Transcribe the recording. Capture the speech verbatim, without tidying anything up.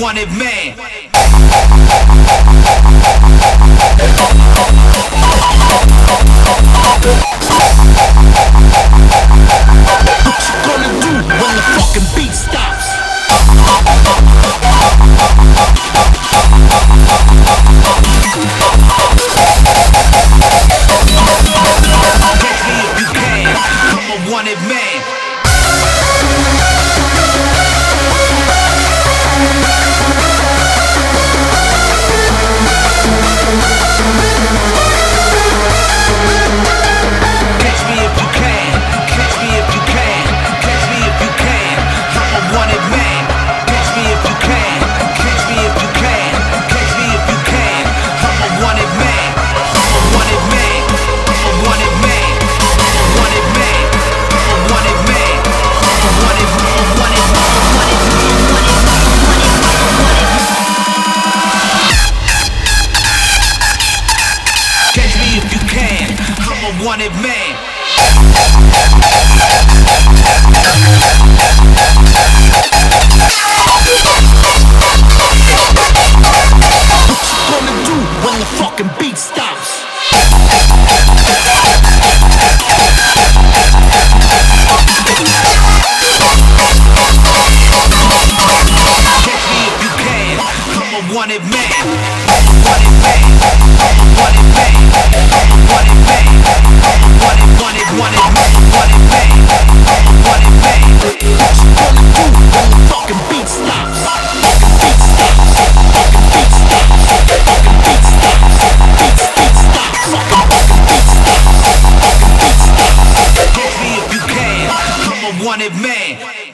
wanted man. What you gonna do when the fucking beat stops? Catch me if you can, I'm a wanted man. Catch me if you can, catch me if you can, catch me if you can, I'm a wanted man. Catch me if you can, catch me if you can, catch me if you can, I'm a wanted man. I'm a wanted man, I'm a wanted man, I'm a wanted man, I'm a wanted man, I'm a wanted, I'm a wanted, I'm a wanted, I'm a wanted, I'm a wanted, I'm a wanted. Catch me if you can, I'm a wanted man. What you gonna do when the fucking beat stops? Catch me if you can, I'm a wanted man. I'm a wanted man, I'm a wanted man, I'm a wanted man, I'm a wanted, wanted, wanted, wanted man, I'm a wanted man. What you gonna do when the fucking beat stops? Fucking beat stops, fucking beat stops, fucking beat stops, beat, beat stops, fucking fucking beat stops, fucking beat stops. Catch me if you can, I'm a wanted man.